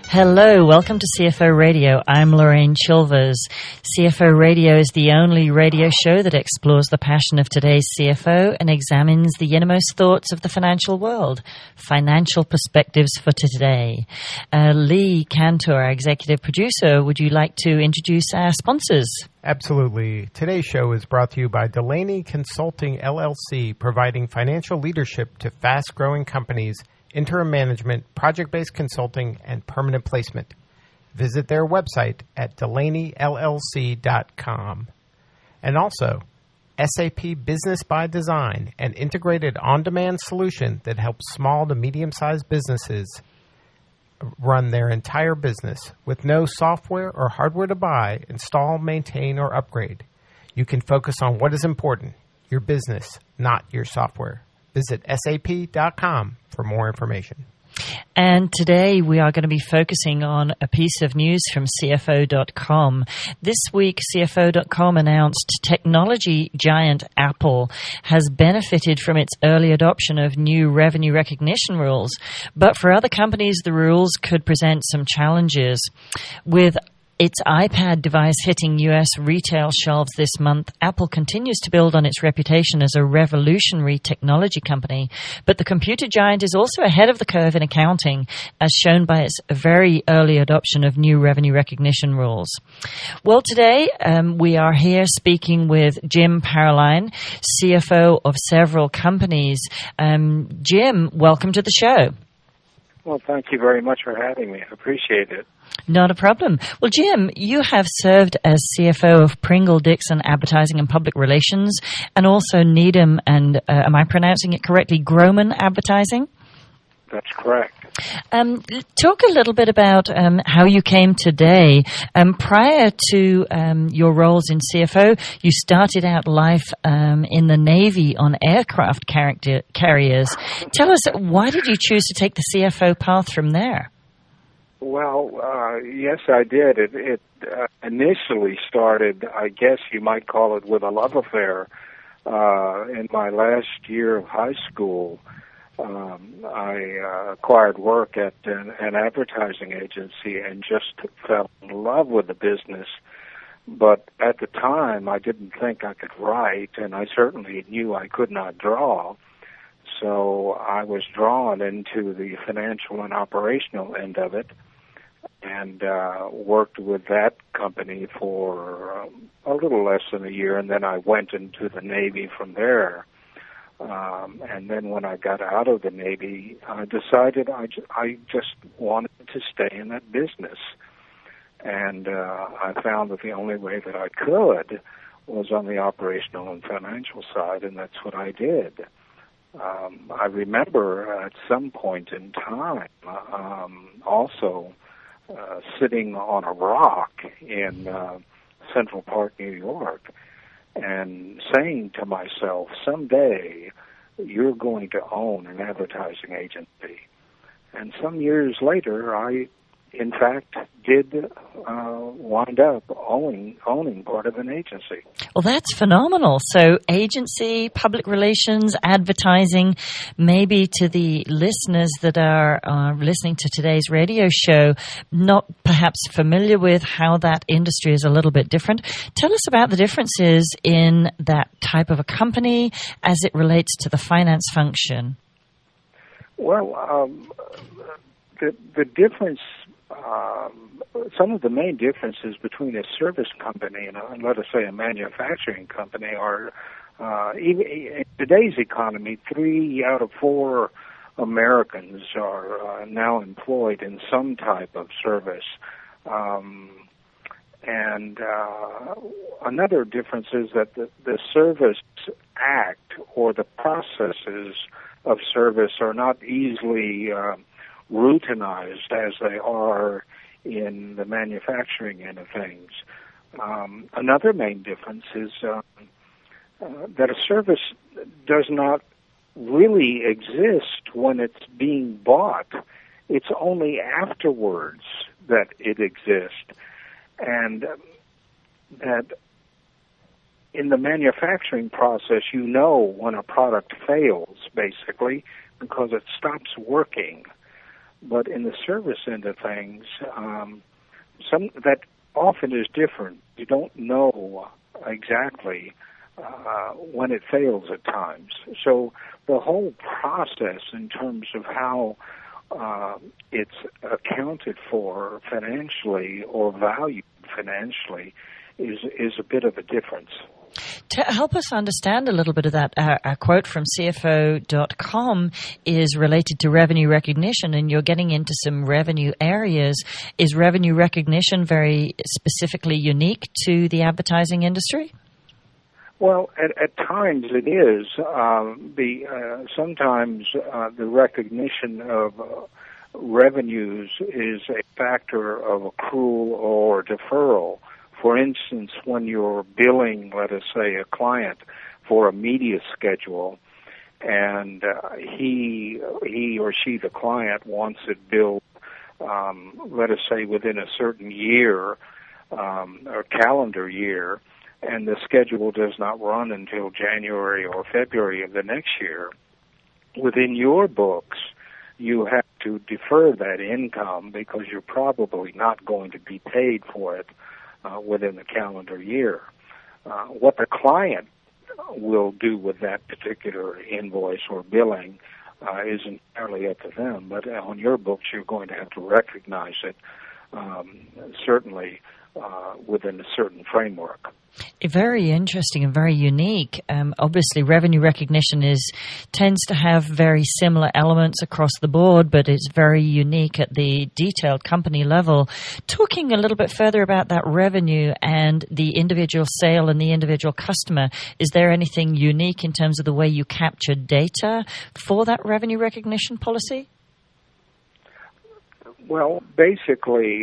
Hello, welcome to CFO Radio. I'm Lorraine Chilvers. CFO Radio is the only radio show that explores the passion of today's CFO and examines the innermost thoughts of the financial world, financial perspectives for today. Lee Cantor, our executive producer, would you like to introduce our sponsors? Absolutely. Today's show is brought to you by Delaney Consulting, LLC, providing financial leadership to fast-growing companies, interim management, project-based consulting, and permanent placement. Visit their website at DelaneyLLC.com. And also, SAP Business by Design, an integrated on-demand solution that helps small to medium-sized businesses run their entire business with no software or hardware to buy, install, maintain, or upgrade. You can focus on what is important, your business, not your software. Visit sap.com for more information. And today we are going to be focusing on a piece of news from CFO.com. This week, CFO.com announced technology giant Apple has benefited from its early adoption of new revenue recognition rules. But for other companies, the rules could present some challenges. With its iPad device hitting U.S. retail shelves this month, Apple continues to build on its reputation as a revolutionary technology company. But the computer giant is also ahead of the curve in accounting, as shown by its very early adoption of new revenue recognition rules. Well, today we are here speaking with Jim Paroline, CFO of several companies. Jim, welcome to the show. Well, thank you very much for having me. I appreciate it. Not a problem. Well, Jim, you have served as CFO of Pringle-Dixon Advertising and Public Relations, and also Needham and, am I pronouncing it correctly, Grohmann Advertising? That's correct. Talk a little bit about how you came today. Prior to your roles in CFO, you started out life in the Navy on aircraft carriers. Tell us, why did you choose to take the CFO path from there? Well, yes, I did. It initially started, I guess you might call it, with a love affair. In my last year of high school, I acquired work at an advertising agency and just fell in love with the business. But at the time, I didn't think I could write, and I certainly knew I could not draw. So I was drawn into the financial and operational end of it, and worked with that company for a little less than a year, and then I went into the Navy from there. And then when I got out of the Navy, I decided I just wanted to stay in that business. And I found that the only way that I could was on the operational and financial side, and that's what I did. I remember at some point in time also sitting on a rock in Central Park, New York, and saying to myself, someday you're going to own an advertising agency. And some years later, I, in fact, did wind up owning part of an agency. Well, that's phenomenal. So agency, public relations, advertising, maybe to the listeners that are listening to today's radio show, not perhaps familiar with how that industry is a little bit different. Tell us about the differences in that type of a company as it relates to the finance function. Well, the difference, some of the main differences between a service company and, let us say, a manufacturing company are, even in today's economy, 3 out of 4 Americans are now employed in some type of service. And another difference is that the Service Act or the processes of service are not easily routinized as they are in the manufacturing end of things. Another main difference is that a service does not really exist when it's being bought. It's only afterwards that it exists. And that in the manufacturing process, you know when a product fails, basically, because it stops working. But in the service end of things, some that often is different. You don't know exactly when it fails at times. So the whole process in terms of how it's accounted for financially or valued financially is a bit of a difference. To help us understand a little bit of that, a quote from CFO.com is related to revenue recognition, and you're getting into some revenue areas. Is revenue recognition very specifically unique to the advertising industry? Well, at times it is. Sometimes the recognition of revenues is a factor of accrual or deferral. For instance, when you're billing, let us say, a client for a media schedule, and he or she, the client, wants it billed, let us say, within a certain year or calendar year, and the schedule does not run until January or February of the next year, within your books, you have to defer that income because you're probably not going to be paid for it within the calendar year. What the client will do with that particular invoice or billing is entirely up to them, but on your books you're going to have to recognize it certainly within a certain framework. Very interesting and very unique. Obviously, revenue recognition tends to have very similar elements across the board, but it's very unique at the detailed company level. Talking a little bit further about that revenue and the individual sale and the individual customer, is there anything unique in terms of the way you capture data for that revenue recognition policy? Well, basically,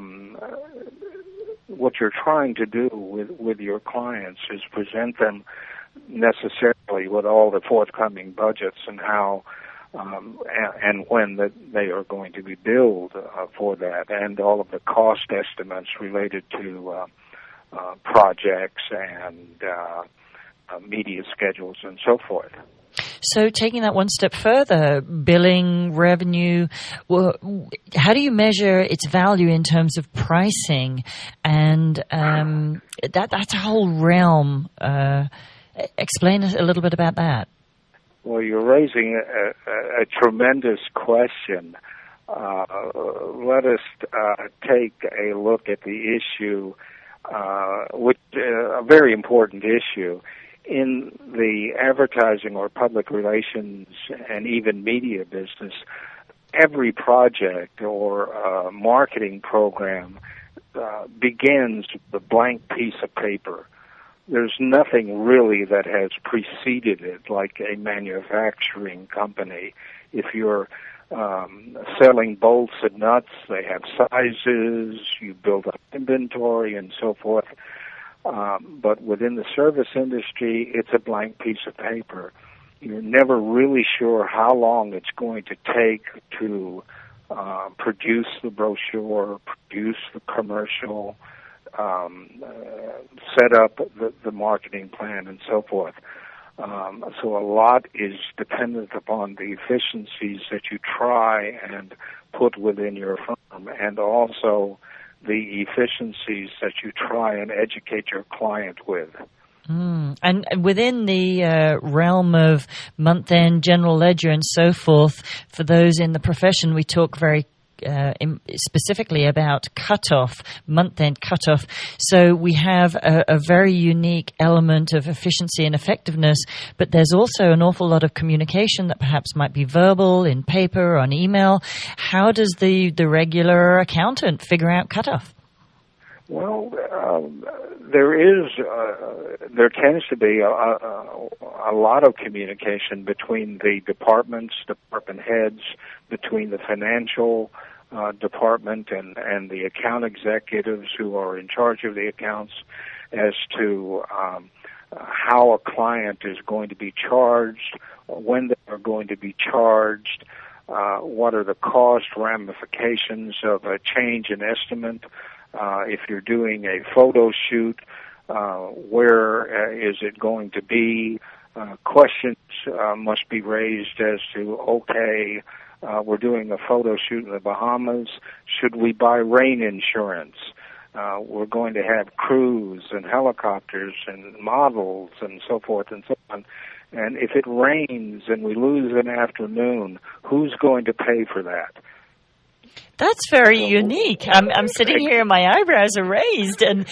what you're trying to do with your clients is present them necessarily with all the forthcoming budgets and how and when that they are going to be billed for that, and all of the cost estimates related to projects and media schedules and so forth. So taking that one step further, billing, revenue, how do you measure its value in terms of pricing? And that's a whole realm. Explain a little bit about that. Well, you're raising a tremendous question. Let us take a look at the issue, which a very important issue. In the advertising or public relations and even media business, every project or marketing program begins with a blank piece of paper. There's nothing really that has preceded it, like a manufacturing company. If you're selling bolts and nuts, they have sizes, you build up inventory and so forth. But within the service industry, it's a blank piece of paper. You're never really sure how long it's going to take to produce the brochure, produce the commercial, set up the marketing plan, and so forth. So a lot is dependent upon the efficiencies that you try and put within your firm, and also the efficiencies that you try and educate your client with. And within the realm of month-end, general ledger, and so forth, for those in the profession, we talk very specifically about cutoff, month-end cutoff. So we have a very unique element of efficiency and effectiveness, but there's also an awful lot of communication that perhaps might be verbal, in paper, on email. How does the regular accountant figure out cutoff? Well, there tends to be a lot of communication between the departments, department heads, between the financial department and the account executives who are in charge of the accounts as to how a client is going to be charged, when they are going to be charged, what are the cost ramifications of a change in estimate. If you're doing a photo shoot, where is it going to be? Questions must be raised as to, okay, We're doing a photo shoot in the Bahamas. Should we buy rain insurance? We're going to have crews and helicopters and models and so forth and so on. And if it rains and we lose an afternoon, who's going to pay for that? That's very unique. I'm sitting here and my eyebrows are raised. And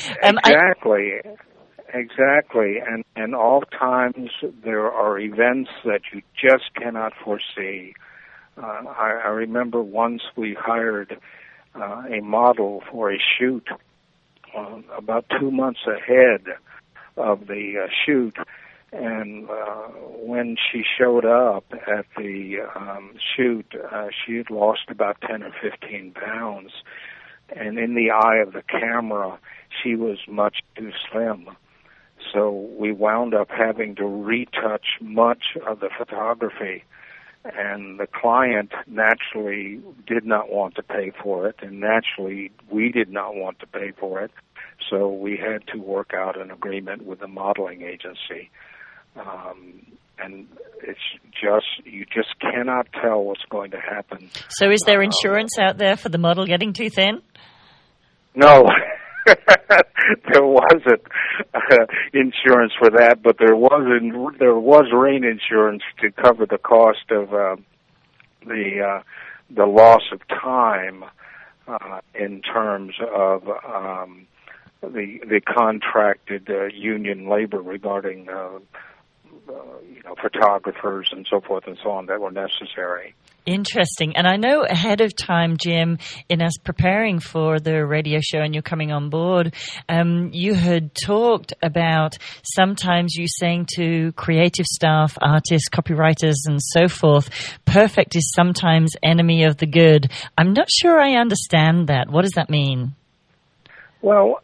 Exactly. And oftentimes there are events that you just cannot foresee. I remember once we hired a model for a shoot about 2 months ahead of the shoot, and when she showed up at the shoot, she had lost about 10 or 15 pounds, and in the eye of the camera, she was much too slim. So we wound up having to retouch much of the photography, and the client naturally did not want to pay for it, and naturally we did not want to pay for it. So we had to work out an agreement with the modeling agency. And it's you just cannot tell what's going to happen. So is there insurance out there for the model getting too thin? No. There wasn't insurance for that, but there was rain insurance to cover the cost of the loss of time in terms of the contracted union labor regarding photographers and so forth and so on that were necessary. Interesting. And I know ahead of time, Jim, in us preparing for the radio show and you're coming on board, you had talked about sometimes you saying to creative staff, artists, copywriters, and so forth, perfect is sometimes enemy of the good. I'm not sure I understand that. What does that mean? Well,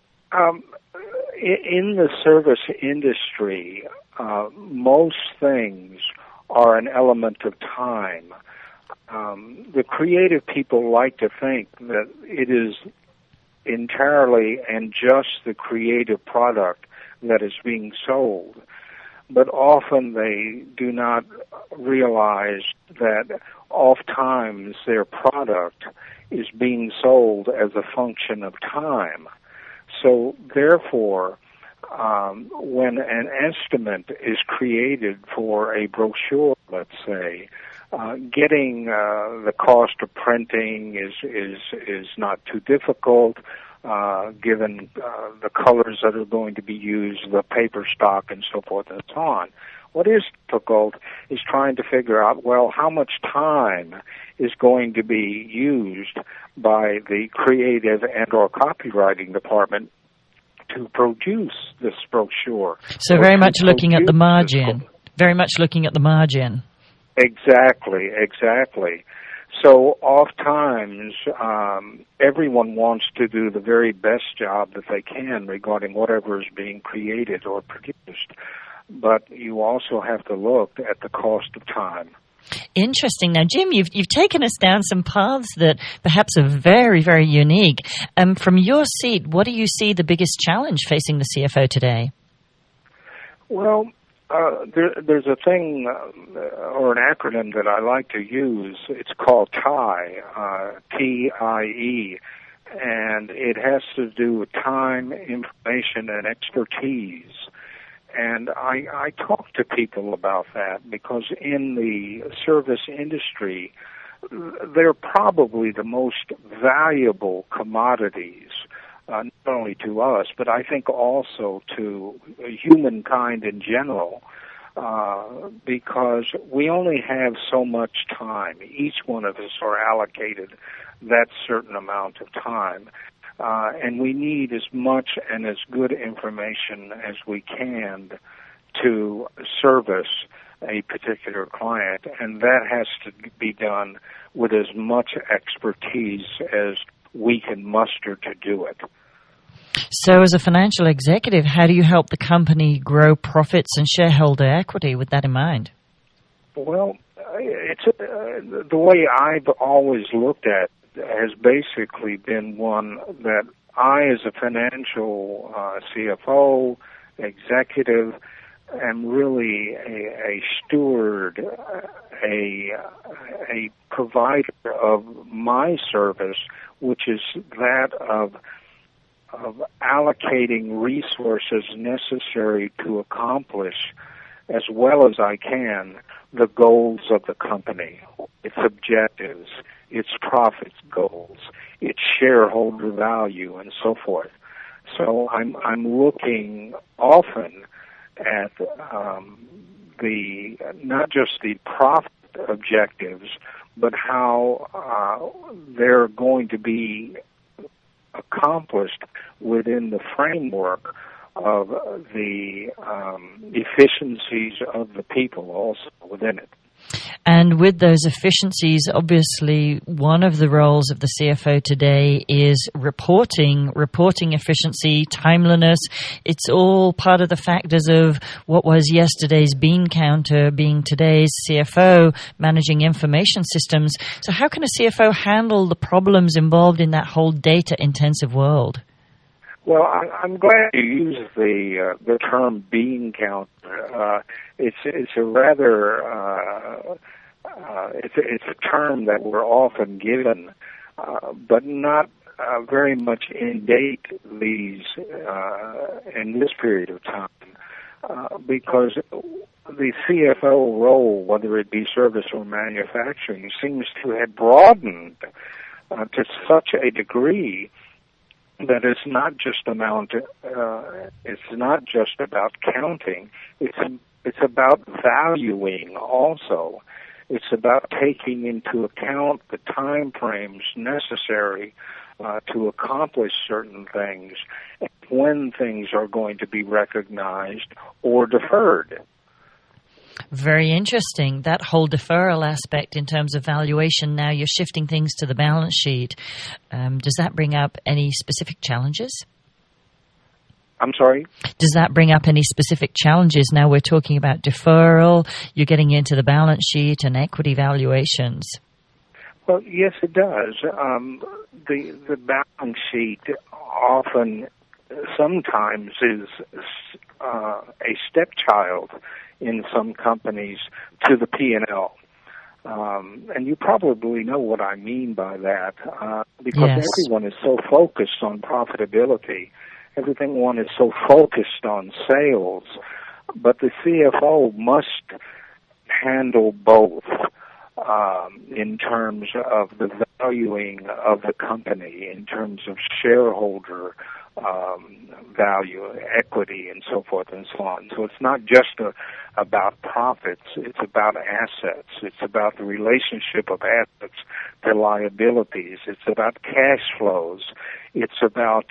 in the service industry, most things are an element of time. The creative people like to think that it is entirely and just the creative product that is being sold, but often they do not realize that oftentimes their product is being sold as a function of time. So therefore, when an estimate is created for a brochure, let's say, getting the cost of printing is not too difficult, given the colors that are going to be used, the paper stock, and so forth and so on. What is difficult is trying to figure out, well, how much time is going to be used by the creative and or copywriting department to produce this brochure. So very much looking at the margin. Very much looking at the margin. Exactly. So oftentimes, everyone wants to do the very best job that they can regarding whatever is being created or produced. But you also have to look at the cost of time. Interesting. Now, Jim, you've taken us down some paths that perhaps are very, very unique. From your seat, what do you see the biggest challenge facing the CFO today? Well, there's a thing or an acronym that I like to use. It's called TIE, T-I-E, and it has to do with time, information, and expertise. And I talk to people about that because in the service industry, they're probably the most valuable commodities, not only to us, but I think also to humankind in general, because we only have so much time. Each one of us are allocated that certain amount of time. And we need as much and as good information as we can to service a particular client, and that has to be done with as much expertise as we can muster to do it. So as a financial executive, how do you help the company grow profits and shareholder equity with that in mind? Well, it's the way I've always looked at has basically been one that I, as a financial CFO, executive, am really a steward, a provider of my service, which is that of allocating resources necessary to accomplish, as well as I can, the goals of the company, its objectives, its profits goals, its shareholder value, and so forth. So I'm looking often at not just the profit objectives, but how they're going to be accomplished within the framework of the efficiencies of the people also within it. And with those efficiencies, obviously, one of the roles of the CFO today is reporting efficiency, timeliness. It's all part of the factors of what was yesterday's bean counter being today's CFO, managing information systems. So how can a CFO handle the problems involved in that whole data-intensive world? Well, I'm glad you use the term bean counter. It's a rather it's a term that we're often given, but not very much in date in this period of time, because the CFO role, whether it be service or manufacturing, seems to have broadened to such a degree that it's not just about counting. It's about valuing also. It's about taking into account the time frames necessary to accomplish certain things, and when things are going to be recognized or deferred. Very interesting. That whole deferral aspect in terms of valuation, now you're shifting things to the balance sheet. Does that bring up any specific challenges? I'm sorry? Does that bring up any specific challenges? Now we're talking about deferral, you're getting into the balance sheet and equity valuations. Well, yes, it does. The balance sheet sometimes is a stepchild in some companies to the P&L. And you probably know what I mean by that, because yes. Everyone is so focused on profitability. Everyone is so focused on sales. But the CFO must handle both in terms of the valuing of the company, in terms of shareholder value, equity, and so forth and so on. So it's not just about profits, it's about assets. It's about the relationship of assets to liabilities. It's about cash flows. It's about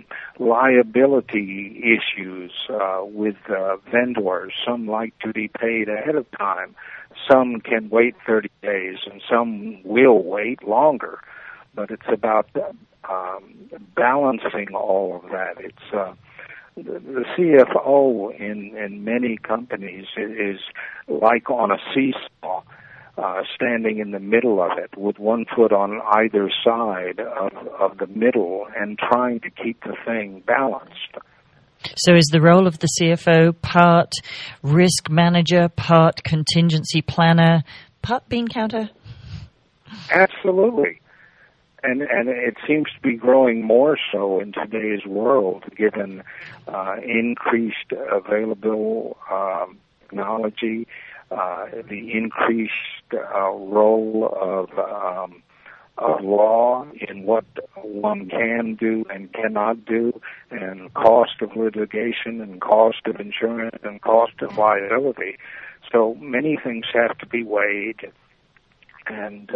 liability issues with vendors. Some like to be paid ahead of time. Some can wait 30 days, and some will wait longer. But it's about balancing all of that. It's the CFO in many companies is like on a seesaw, standing in the middle of it with one foot on either side of the middle and trying to keep the thing balanced. So is the role of the CFO part risk manager, part contingency planner, part bean counter? Absolutely. And it seems to be growing more so in today's world, given increased available technology, the increased role of law in what one can do and cannot do, and cost of litigation and cost of insurance and cost of liability. So many things have to be weighed and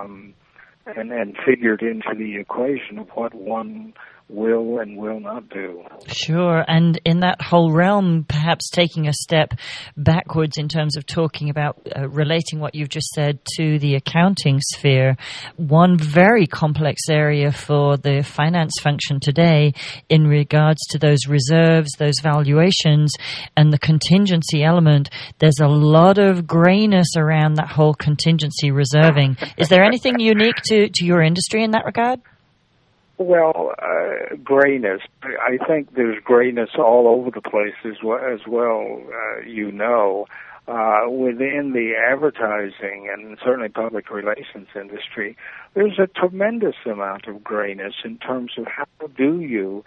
figured into the equation of what one will and will not do. Sure. And in that whole realm, perhaps taking a step backwards in terms of talking about relating what you've just said to the accounting sphere, one very complex area for the finance function today in regards to those reserves, those valuations, and the contingency element, there's a lot of grayness around that whole contingency reserving. Is there anything unique to your industry in that regard? Well, grayness. I think there's grayness all over the place as well, within the advertising and certainly public relations industry, there's a tremendous amount of grayness in terms of how do you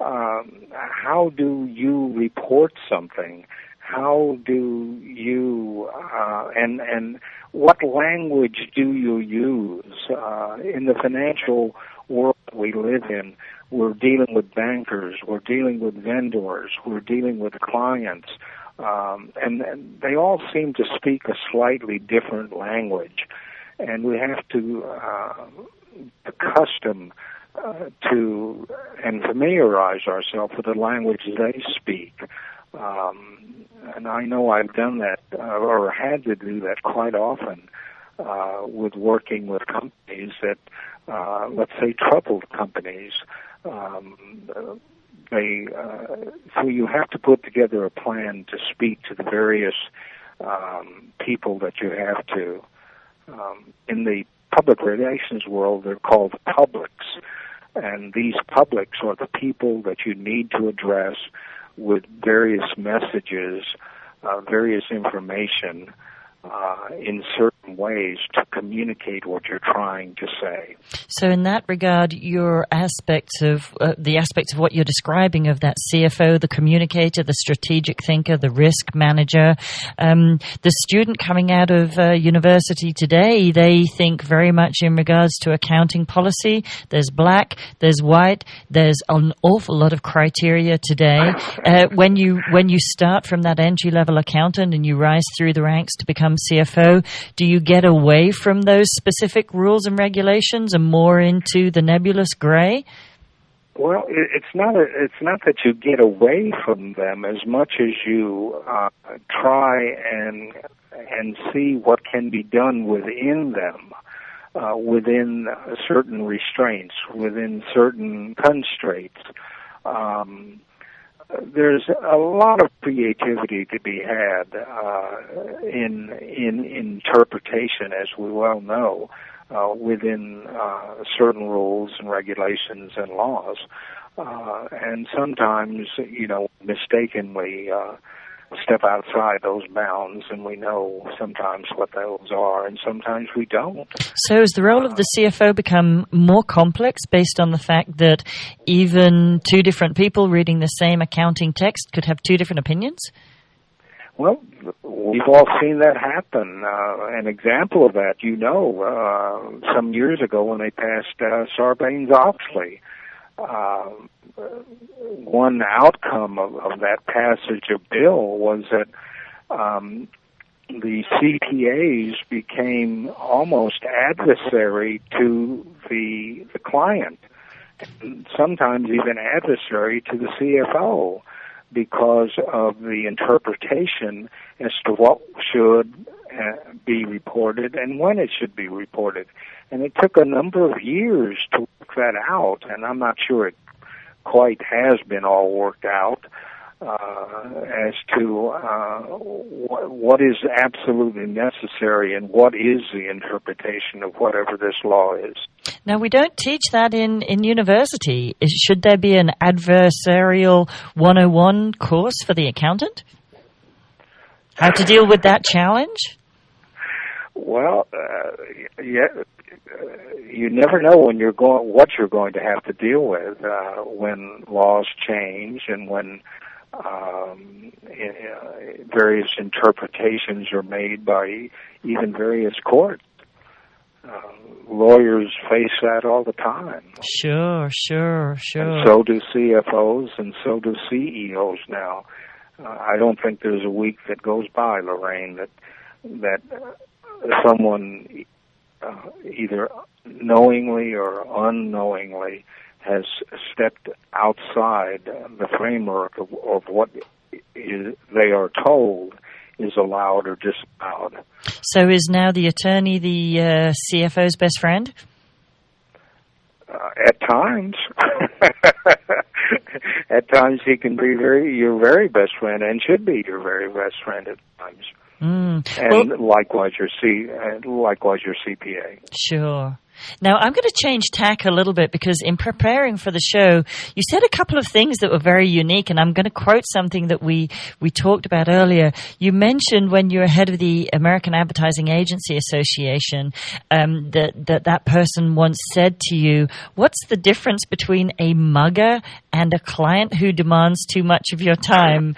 report something? How do you and what language do you use in the financial world we live in? We're dealing with bankers, we're dealing with vendors, we're dealing with clients. And they all seem to speak a slightly different language, and we have to accustom to and familiarize ourselves with the language they speak. And I know I've done that or had to do that quite often with working with companies that, let's say, troubled companies. So you have to put together a plan to speak to the various people that you have to. In the public relations world, they're called publics, and these publics are the people that you need to address with various messages, various information in certain ways to communicate what you're trying to say. So in that regard, your aspects of the aspects of what you're describing of that CFO, the communicator, the strategic thinker, the risk manager, the student coming out of university today, they think very much in regards to accounting policy. There's black, there's white, there's an awful lot of criteria today. When you start from that entry-level accountant and you rise through the ranks to become CFO, do you get away from those specific rules and regulations and more into the nebulous gray? Well, it's not that you get away from them as much as you try and see what can be done within them, within certain restraints, within certain constraints. There's a lot of creativity to be had in interpretation, as we well know, within certain rules and regulations and laws, and sometimes, mistakenly step outside those bounds, and we know sometimes what those are, and sometimes we don't. So has the role of the CFO become more complex based on the fact that even two different people reading the same accounting text could have two different opinions? Well, we've all seen that happen. An example of that, some years ago when they passed Sarbanes-Oxley, one outcome of that passage of bill was that the CPAs became almost adversary to the client, and sometimes even adversary to the CFO, because of the interpretation as to what should be reported and when it should be reported. And it took a number of years to work that out, and I'm not sure it quite has been all worked out as to what is absolutely necessary and what is the interpretation of whatever this law is. Now, we don't teach that in university. Should there be an adversarial 101 course for the accountant? How to deal with that challenge? Well, you never know what you're going to have to deal with when laws change and when various interpretations are made by even various courts. Lawyers face that all the time. Sure. And so do CFOs and so do CEOs now. I don't think there's a week that goes by, Lorraine, that someone either knowingly or unknowingly has stepped outside the framework of what they are told is allowed or disallowed. So is now the attorney the CFO's best friend? At times. At times he can be your very best friend and should be your very best friend at times. And likewise your CPA. Sure. Now, I'm going to change tack a little bit because in preparing for the show, you said a couple of things that were very unique, and I'm going to quote something that we talked about earlier. You mentioned when you were head of the American Advertising Agency Association that person once said to you, "What's the difference between a mugger and a client who demands too much of your time?"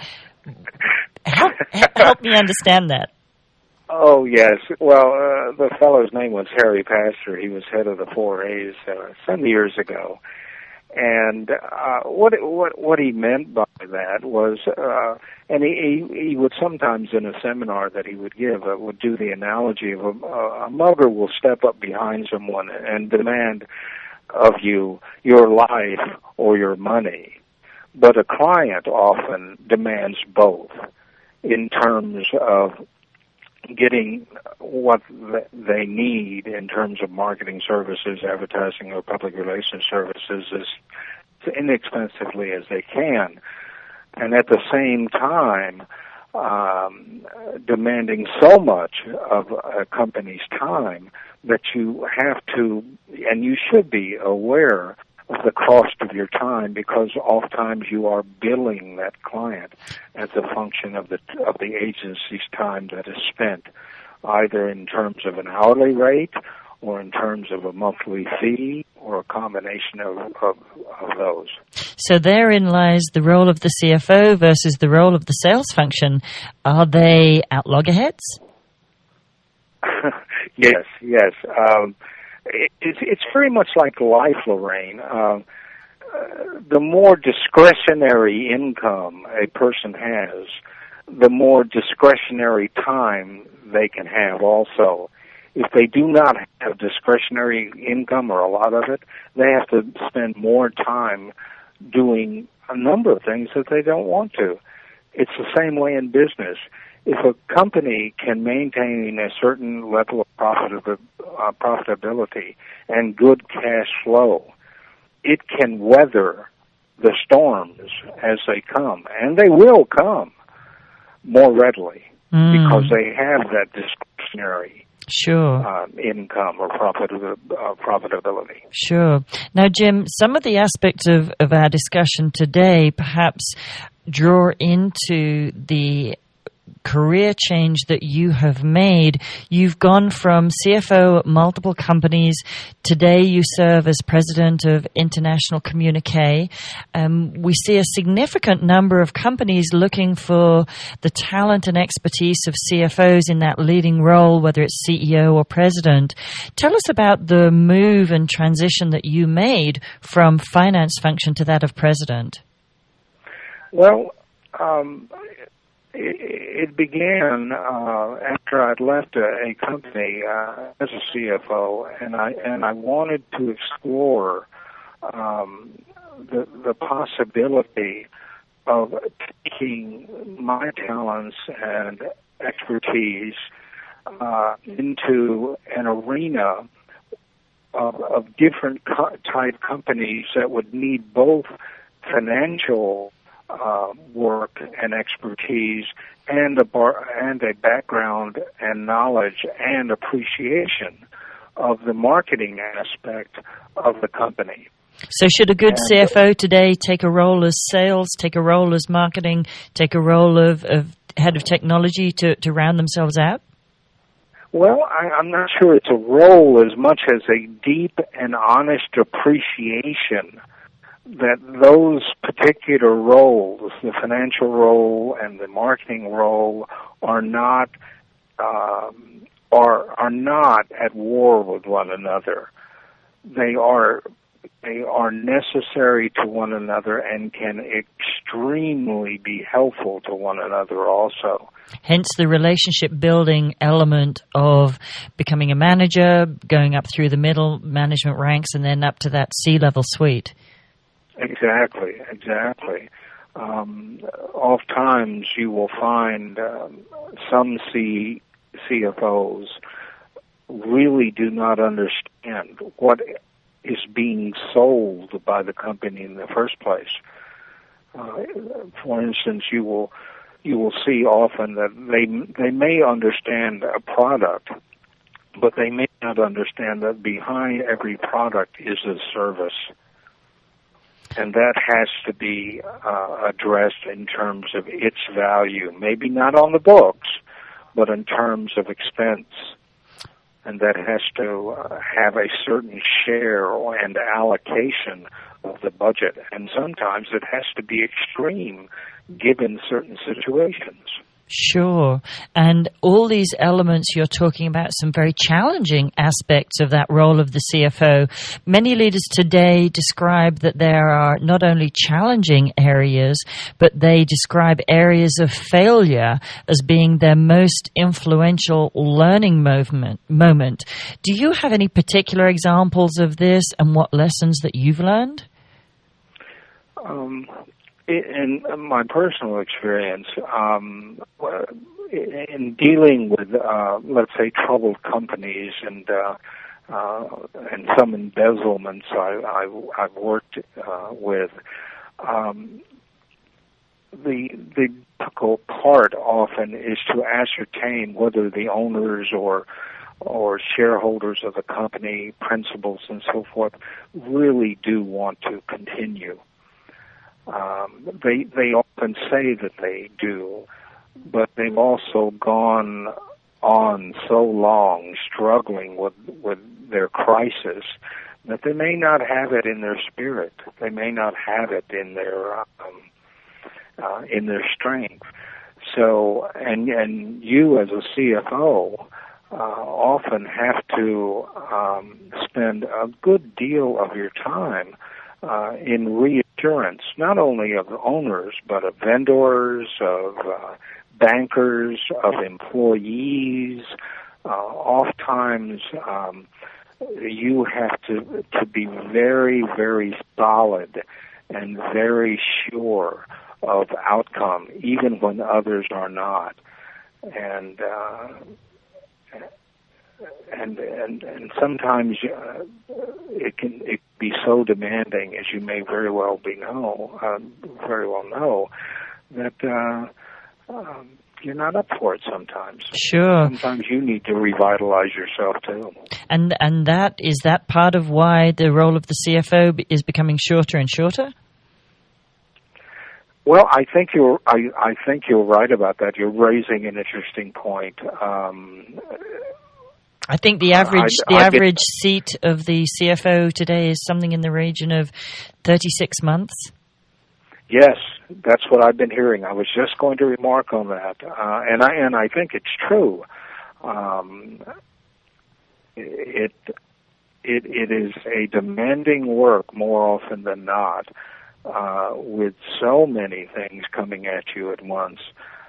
Help me understand that. Oh, yes. Well, the fellow's name was Harry Pastor. He was head of the 4As some years ago. And what he meant by that was, and he would sometimes in a seminar that he would give, would do the analogy of a mugger will step up behind someone and demand of you your life or your money. But a client often demands both in terms of getting what they need in terms of marketing services, advertising, or public relations services as inexpensively as they can. And at the same time, demanding so much of a company's time that you have to, and you should be aware of the cost of your time, because oftentimes you are billing that client as a function of the agency's time that is spent, either in terms of an hourly rate or in terms of a monthly fee or a combination of those. So therein lies the role of the CFO versus the role of the sales function. Are they at loggerheads? Yes. It's very much like life, Lorraine. The more discretionary income a person has, the more discretionary time they can have also. If they do not have discretionary income, or a lot of it, they have to spend more time doing a number of things that they don't want to. It's the same way in business. If a company can maintain a certain level of profitability and good cash flow, it can weather the storms as they come, and they will come more readily because they have that discretionary income or profitability. Sure. Now, Jim, some of the aspects of our discussion today perhaps draw into the career change that you have made. You've gone from CFO at multiple companies. Today you serve as president of International Communique. We see a significant number of companies looking for the talent and expertise of CFOs in that leading role, whether it's CEO or president. Tell us about the move and transition that you made from finance function to that of president. Well, it began after I'd left a company as a CFO, and I wanted to explore the possibility of taking my talents and expertise into an arena of different type companies that would need both financial work and expertise and a background and knowledge and appreciation of the marketing aspect of the company. So should a good CFO today take a role as sales, take a role as marketing, take a role of head of technology to round themselves out? Well, I'm not sure it's a role as much as a deep and honest appreciation that those particular roles, the financial role and the marketing role, are not at war with one another. They are necessary to one another and can extremely be helpful to one another also. Hence the relationship building element of becoming a manager, going up through the middle management ranks, and then up to that C-level suite. Exactly. Oftentimes you will find some CFOs really do not understand what is being sold by the company in the first place. For instance, you will see often that they may understand a product, but they may not understand that behind every product is a service. And that has to be addressed in terms of its value, maybe not on the books, but in terms of expense. And that has to have a certain share and allocation of the budget. And sometimes it has to be extreme given certain situations. Sure. And all these elements, you're talking about some very challenging aspects of that role of the CFO. Many leaders today describe that there are not only challenging areas, but they describe areas of failure as being their most influential learning moment. Do you have any particular examples of this and what lessons that you've learned? In my personal experience, in dealing with, let's say, troubled companies and some embezzlements I've worked with, the difficult part often is to ascertain whether the owners or shareholders of the company, principals and so forth, really do want to continue. They often say that they do, but they've also gone on so long struggling with their crisis that they may not have it in their spirit. They may not have it in their strength. So, and you as a CFO often have to spend a good deal of your time in reassurance, not only of owners, but of vendors, of bankers, of employees. Oftentimes, you have to be very, very solid and very sure of outcome, even when others are not. And sometimes it can be so demanding, as you may very well know, that you're not up for it sometimes. Sure. Sometimes you need to revitalize yourself too. And that is that part of why the role of the CFO is becoming shorter and shorter? Well, I think you're right about that. You're raising an interesting point. I think the average seat of the CFO today is something in the region of 36 months. Yes, that's what I've been hearing. I was just going to remark on that, and I think it's true. It is a demanding work more often than not, with so many things coming at you at once.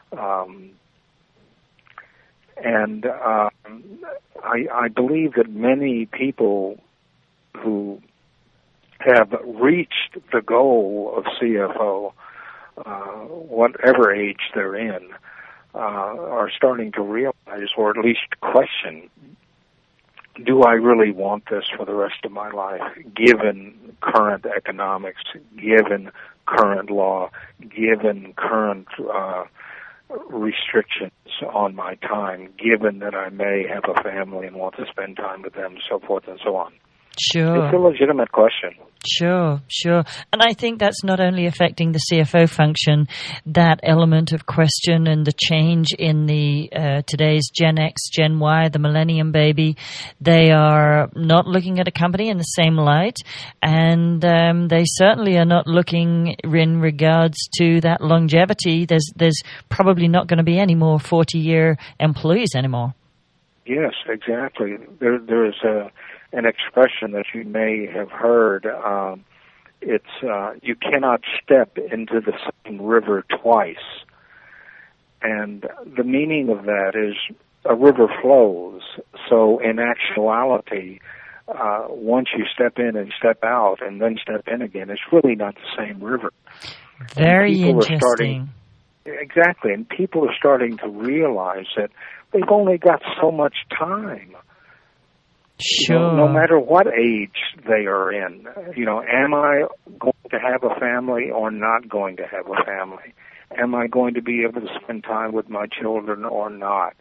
And I believe that many people who have reached the goal of CFO, whatever age they're in, are starting to realize, or at least question, do I really want this for the rest of my life, given current economics, given current law, given current restrictions on my time, given that I may have a family and want to spend time with them, so forth and so on. Sure. It's a legitimate question. Sure. And I think that's not only affecting the CFO function, that element of question and the change in the today's Gen X, Gen Y, the Millennium baby. They are not looking at a company in the same light, and they certainly are not looking in regards to that longevity. There's probably not going to be any more 40-year employees anymore. Yes, exactly. There's an expression that you may have heard. It's you cannot step into the same river twice. And the meaning of that is a river flows. So in actuality, once you step in and step out and then step in again, it's really not the same river. Very interesting. Exactly. And people are starting to realize that they've only got so much time. Sure. No matter what age they are in, am I going to have a family or not going to have a family? Am I going to be able to spend time with my children or not?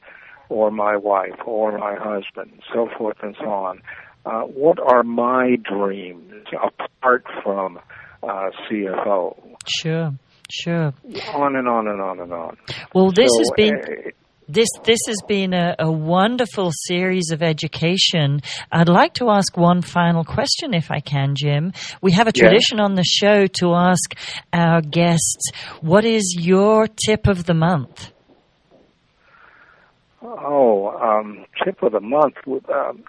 or my wife or my husband, so forth and so on. What are my dreams apart from CFO? Sure. On and on and on and on. Well, this has been... This has been a wonderful series of education. I'd like to ask one final question, if I can, Jim. We have a tradition on the show to ask our guests, what is your tip of the month? Tip of the month would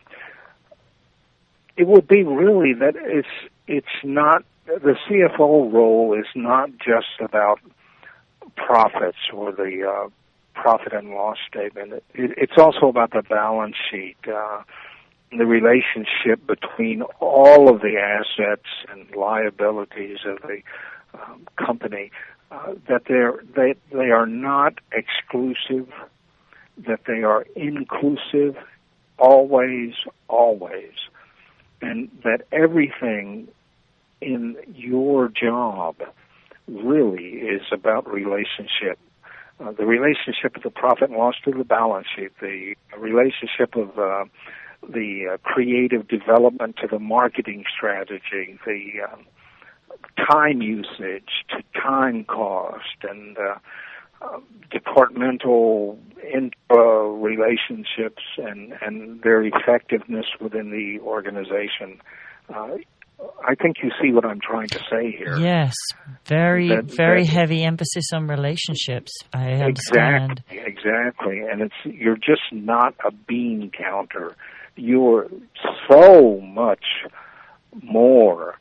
it would be really that it's not, the CFO role is not just about profits or the profit and loss statement. It's also about the balance sheet, the relationship between all of the assets and liabilities of the company, that they are not exclusive, that they are inclusive, always, and that everything in your job really is about relationship. The relationship of the profit and loss to the balance sheet, the relationship of the creative development to the marketing strategy, the time usage to time cost, and departmental relationships and their effectiveness within the organization. I think you see what I'm trying to say here. Yes, very heavy emphasis on relationships. I understand. Exactly. And you're just not a bean counter. You're so much more,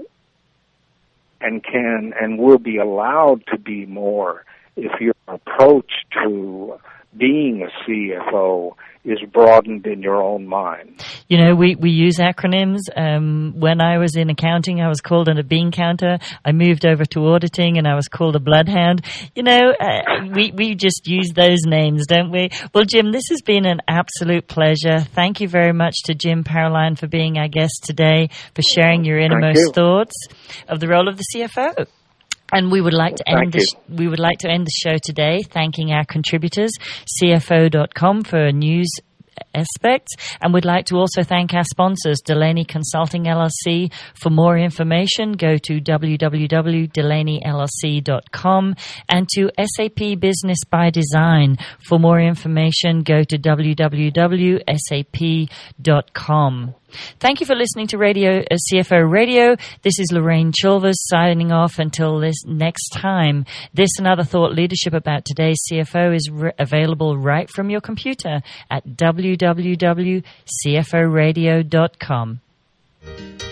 and can and will be allowed to be more if your approach to being a CFO is broadened in your own mind. You know, we use acronyms. When I was in accounting, I was called a bean counter. I moved over to auditing, and I was called a bloodhound. You know, we just use those names, don't we? Well, Jim, this has been an absolute pleasure. Thank you very much to Jim Paroline for being our guest today, for sharing your innermost thoughts of the role of the CFO. And we would like to end the show today thanking our contributors, CFO.com for news aspects, and we'd like to also thank our sponsors, Delaney Consulting LLC. For more information, go to www.delaneyllc.com, and to SAP Business by Design. For more information, go to www.sap.com. Thank you for listening to CFO Radio. This is Lorraine Chilvers signing off until this next time. This and other thought leadership about today's CFO is available right from your computer at www.cforadio.com.